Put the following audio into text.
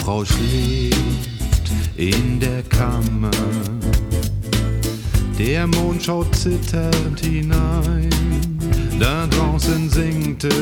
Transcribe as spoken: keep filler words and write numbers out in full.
Frau schläft in der Kammer, der Mond schaut zitternd hinein, da draußen singt